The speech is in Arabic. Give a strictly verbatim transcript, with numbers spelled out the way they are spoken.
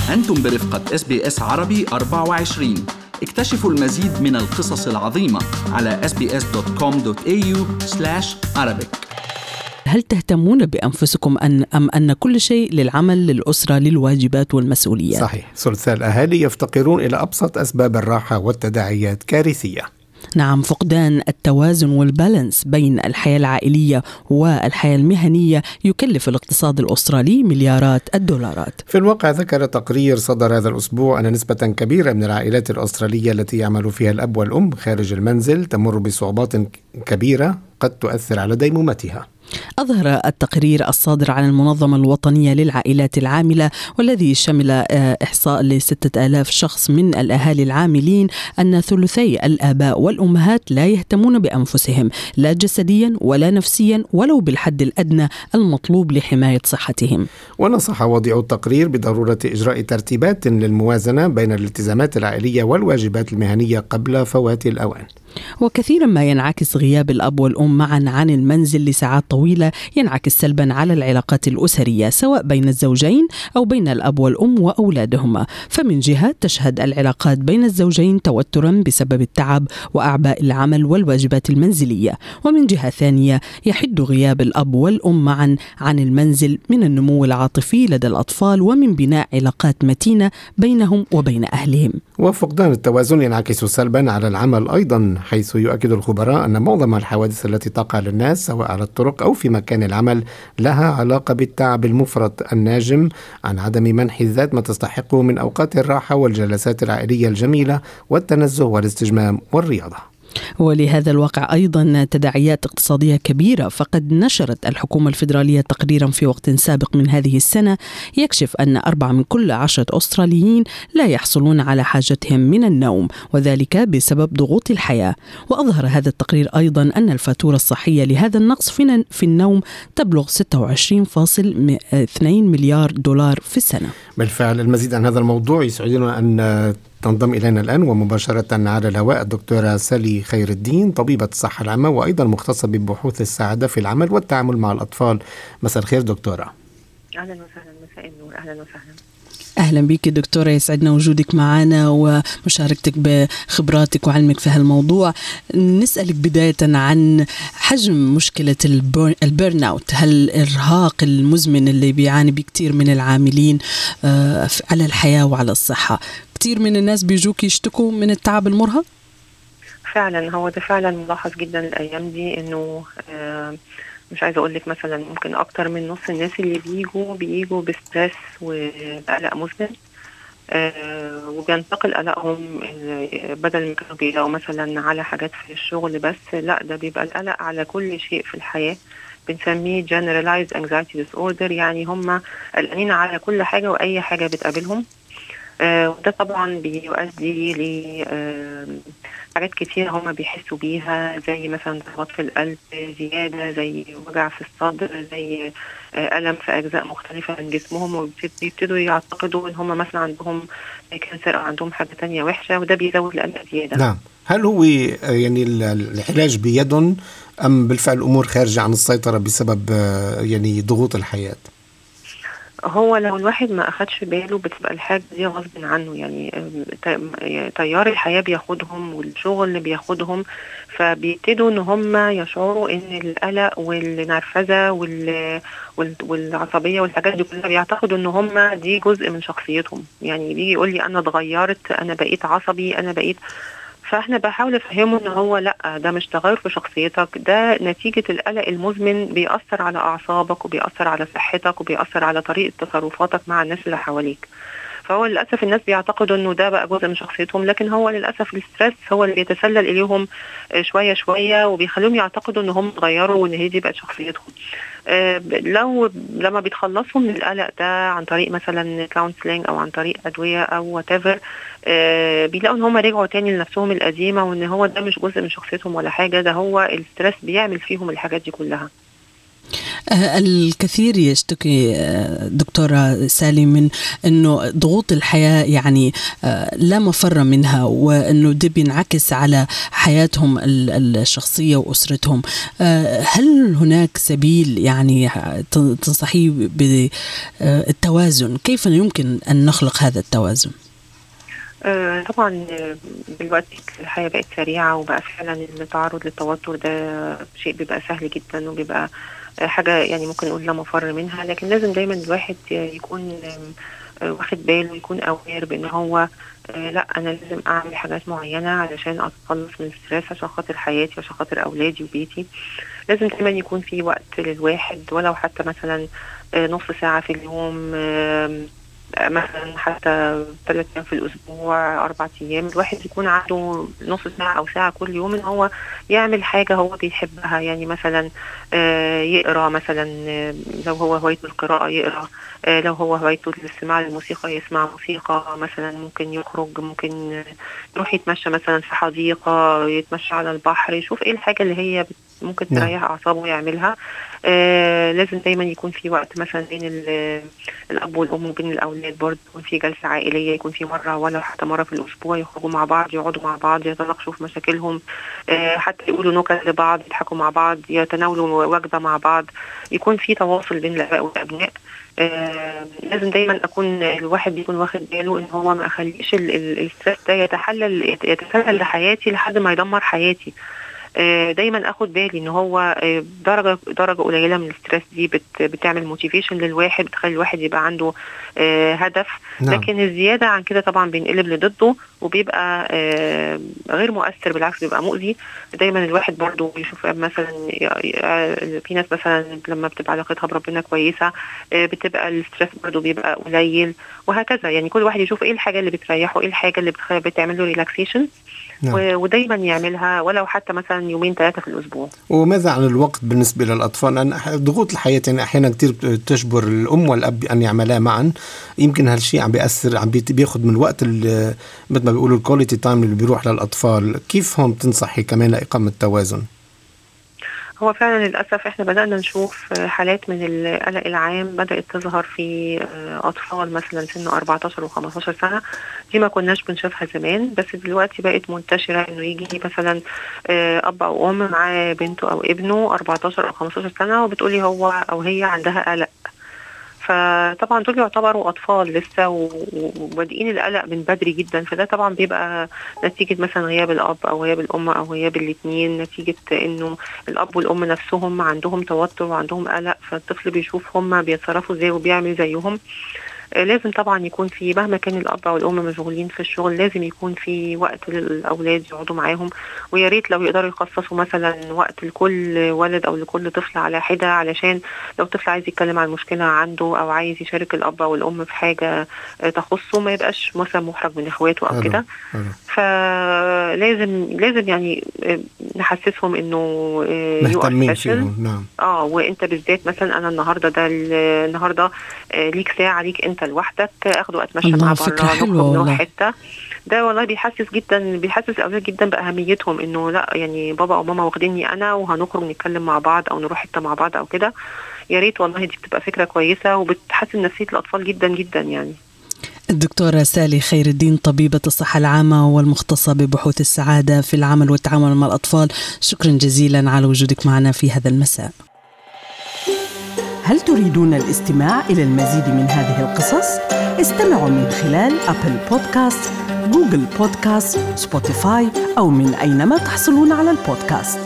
أنتم برفقة إس بي إس عربي أربعة وعشرين. اكتشفوا المزيد من القصص العظيمة على إس بي إس دوت كوم دوت إيه يو سلاش عربيك. هل تهتمون بأنفسكم أن أم أن كل شيء للعمل، للأسرة، للواجبات والمسؤوليات؟ صحيح، ثلثاء الأهالي يفتقرون إلى أبسط أسباب الراحة، والتداعيات كارثية. نعم، فقدان التوازن والبالانس بين الحياة العائلية والحياة المهنية يكلف الاقتصاد الأسترالي مليارات الدولارات. في الواقع ذكر تقرير صدر هذا الأسبوع أن نسبة كبيرة من العائلات الأسترالية التي يعمل فيها الأب والأم خارج المنزل تمر بصعوبات كبيرة قد تؤثر على ديمومتها. أظهر التقرير الصادر عن المنظمة الوطنية للعائلات العاملة، والذي شمل إحصاء لستة آلاف شخص من الأهالي العاملين، أن ثلثي الآباء والأمهات لا يهتمون بأنفسهم لا جسديا ولا نفسيا ولو بالحد الأدنى المطلوب لحماية صحتهم. ونصح وضع التقرير بضرورة إجراء ترتيبات للموازنة بين الالتزامات العائلية والواجبات المهنية قبل فوات الأوان. وكثيرا ما ينعكس غياب الأب والأم معا عن المنزل لساعات طويلة ينعكس سلبا على العلاقات الأسرية، سواء بين الزوجين أو بين الأب والأم وأولادهما. فمن جهة تشهد العلاقات بين الزوجين توترا بسبب التعب وأعباء العمل والواجبات المنزلية، ومن جهة ثانية يحد غياب الأب والأم معا عن المنزل من النمو العاطفي لدى الأطفال ومن بناء علاقات متينة بينهم وبين أهلهم. وفقدان التوازن ينعكس سلبا على العمل أيضا، حيث يؤكد الخبراء أن معظم الحوادث التي تقع للناس سواء على الطرق أو في مكان العمل لها علاقة بالتعب المفرط الناجم عن عدم منح الذات ما تستحقه من أوقات الراحة والجلسات العائلية الجميلة والتنزه والاستجمام والرياضة. ولهذا الواقع أيضا تداعيات اقتصادية كبيرة، فقد نشرت الحكومة الفيدرالية تقريرا في وقت سابق من هذه السنة يكشف أن أربعة من كل عشرة أستراليين لا يحصلون على حاجتهم من النوم، وذلك بسبب ضغوط الحياة. وأظهر هذا التقرير أيضا أن الفاتورة الصحية لهذا النقص في النوم تبلغ ستة وعشرين فاصلة اثنين مليار دولار في السنة. بالفعل، المزيد عن هذا الموضوع يسعدنا أن تنضم إلينا الآن ومباشرة على الهواء الدكتورة سالي خير الدين، طبيبة الصحة العامة وأيضا مختصة ببحوث السعادة في العمل والتعامل مع الأطفال. مساء الخير دكتورة. أهلا وسهلا. مساء النور. أهلا وسهلا. أهلا بك دكتورة، يسعدنا وجودك معنا ومشاركتك بخبراتك وعلمك في هالموضوع. نسألك بداية عن حجم مشكلة البيرن أوت، هل الإرهاق المزمن اللي بيعاني بكتير من العاملين على الحياة وعلى الصحة. كتير من الناس بيجوك يشتكوا من التعب المرهق؟ فعلا هو ده فعلا ملاحظ جدا الأيام دي، إنه آه مش عايزة أقول لك مثلا ممكن أكتر من نص الناس اللي بيجوا بيجوا بستريس وقلق مزمن، آه وبينتقل قلقهم بدل ما كانوا بيلاقوا مثلا على حاجات في الشغل بس، لا ده بيبقى القلق على كل شيء في الحياة. بنسميه generalized anxiety disorder، يعني هم قلقانين على كل حاجة وأي حاجة بتقابلهم. آه وده طبعا بيؤدي ل آه حاجات كتير هم بيحسوا بيها، زي مثلا ضغط في القلب زيادة، زي وجع في الصدر، زي آه ألم في أجزاء مختلفة من جسمهم، وبيبتدوا يعتقدوا إن هم مثلا عندهم كانسر أو عندهم حاجة تانية وحشة، وده بيزود القلق زيادة. نعم، هل هو يعني العلاج بيد أم بالفعل الأمور خارجة عن السيطرة بسبب يعني ضغوط الحياة؟ هو لو الواحد ما أخدش باله بتبقى الحاجة دي غصب عنه، يعني تيار الحياة بياخدهم والشغل اللي بياخدهم، فبيبتدوا ان هم يشعروا ان القلق والنرفزة والعصبية والحاجات دي كلها بيعتقدوا ان هم دي جزء من شخصيتهم. يعني بيجي يقول لي انا اتغيرت، انا بقيت عصبي، انا بقيت، فاحنا بحاول افهمه ان هو لا، ده مش تغير في شخصيتك، ده نتيجة القلق المزمن بيأثر على اعصابك وبيأثر على صحتك وبيأثر على طريقة تصرفاتك مع الناس اللي حواليك. فهو للأسف الناس بيعتقدوا انه ده بقى جزء من شخصيتهم، لكن هو للأسف الستريس هو اللي بيتسلل اليهم شوية شوية وبيخليهم يعتقدوا ان هم اتغيروا وان هي دي بقت شخصيتهم. لو لما بيتخلصوا من القلق ده عن طريق مثلا كونسلينج او عن طريق ادويه او whatever، بيلاقوا ان هم رجعوا تاني لنفسهم القديمه، وان هو ده مش جزء من شخصيتهم ولا حاجه، ده هو الستريس بيعمل فيهم الحاجات دي كلها. الكثير يشتكي دكتورة سالي من أنه ضغوط الحياة يعني لا مفر منها، وأنه ده بينعكس على حياتهم الشخصية وأسرتهم. هل هناك سبيل يعني تنصحي بالتوازن؟ كيف يمكن أن نخلق هذا التوازن؟ آه طبعا دلوقتي الحياة بقت سريعة، وبقى فعلا التعرض للتوتر ده شيء بيبقى سهل جدا، وبيبقى حاجة يعني ممكن نقول لا مفر منها. لكن لازم دايما الواحد يكون واخد باله، يكون أوير بأن هو لا أنا لازم أعمل حاجات معينة علشان أتخلص من الستريس، عشان خاطر حياتي وعشان خاطر أولادي وبيتي. لازم دايما يكون في وقت للواحد، ولو حتى مثلا نص ساعة في اليوم، مثلا حتى ثلاث أيام في الأسبوع، أربع أيام، الواحد يكون عنده نص ساعة أو ساعة كل يوم إن هو يعمل حاجة هو بيحبها. يعني مثلا يقرأ، مثلا لو هو هوايته القراءة يقرأ، لو هو هوايته الاستماع للموسيقى يسمع موسيقى، مثلا ممكن يخرج، ممكن يروح يتمشى مثلا في حديقة، يتمشى على البحر، يشوف إيه الحاجة اللي هي ممكن تريح أعصابه يعملها. آه لازم دايما يكون في وقت مثلا بين الأب والأم وبين الأولاد، برضه يكون في جلسة عائلية، يكون في مرة ولا حتى مرة في الأسبوع يخرجوا مع بعض، يقعدوا مع بعض، يتناقشوا في مشاكلهم، آه حتى يقولوا نكت لبعض، يضحكوا مع بعض، يتناولوا وجبة مع بعض، يكون في تواصل بين الآباء والأبناء. آه لازم دايما أكون الواحد بيكون واخد باله إن هو ما أخليش الستريس ده يتحلل يتسلل لحياتي لحد ما يدمر حياتي. دايما اخد بالي ان هو درجه درجه قليله من الستريس دي بت بتعمل موتيفيشن للواحد، بتخلي الواحد يبقى عنده هدف. نعم. لكن الزياده عن كده طبعا بينقلب لضده، وبيبقى غير مؤثر، بالعكس بيبقى مؤذي. دايما الواحد برضو يشوف مثلا في ناس مثلا لما بتبقى علاقتها بربنا كويسه بتبقى الستريس برضو بيبقى قليل، وهكذا. يعني كل واحد يشوف ايه الحاجه اللي بتريحه، ايه الحاجه اللي بتعمل له ريلاكسيشن، نعم. ودايما يعملها ولو حتى مثلا يومين ثلاثة في الأسبوع. وماذا عن الوقت بالنسبة للأطفال؟ أن ضغوط الحياة يعني أحيانا كتير تجبر الأم والأب أن يعملا معا، يمكن هالشيء عم بيأثر، عم بياخد من وقت مثل ما بيقولوا الكواليتي تايم اللي بيروح للأطفال. كيف هم تنصحي كمان لإقامة توازن؟ هو فعلا للأسف احنا بدأنا نشوف حالات من القلق العام بدأت تظهر في أطفال مثلا سن أربعتاشر وخمستاشر سنة. دي ما كناش بنشوفها زمان، بس دلوقتي بقت منتشرة انه يجي مثلا أب أو أم معاه بنته أو ابنه أربعتاشر أو خمستاشر سنة وبتقولي هو أو هي عندها قلق. فطبعا دول يعتبروا أطفال لسه وبادئين القلق من بدري جدا، فده طبعا بيبقى نتيجة مثلا غياب الأب أو غياب الأم أو غياب الاثنين، نتيجة إنه الأب والأم نفسهم عندهم توتر وعندهم قلق، فالطفل بيشوف هم بيتصرفوا ازاي وبيعمل زيهم. لازم طبعا يكون في مهما كان الأب أو الأم مشغولين في الشغل، لازم يكون في وقت للأولاد يقعدوا معاهم، ويا ريت لو يقدروا يخصصوا مثلا وقت لكل ولد أو لكل طفل على حدة، علشان لو طفل عايز يتكلم عن مشكلة عنده أو عايز يشارك الأب أو الأم في حاجة تخصه ما يبقاش مثلا محرج من إخواته أو كده. فلازم لازم يعني نحسسهم إنه مهتمين فيهم. نعم. اه وانت بالذات مثلا انا النهارده ده النهارده ليك ساعه ليك انت لوحدك، اخده اتمشى مع بره، نخرج نروح حته. ده والله بيحسس جدا بيحسس الاولاد جدا باهميتهم، انه لا يعني بابا او ماما واخديني انا وهنخرج نتكلم مع بعض او نروح حته مع بعض او كده. يا ريت والله دي بتبقى فكره كويسه وبتحسن نفسيه الاطفال جدا جدا. يعني الدكتورة سالي خير الدين، طبيبة الصحة العامة والمختصة ببحوث السعادة في العمل والتعامل مع الأطفال، شكرا جزيلا على وجودك معنا في هذا المساء. هل تريدون الاستماع إلى المزيد من هذه القصص؟ استمعوا من خلال أبل بودكاست، جوجل بودكاست، سبوتيفاي أو من أينما تحصلون على البودكاست.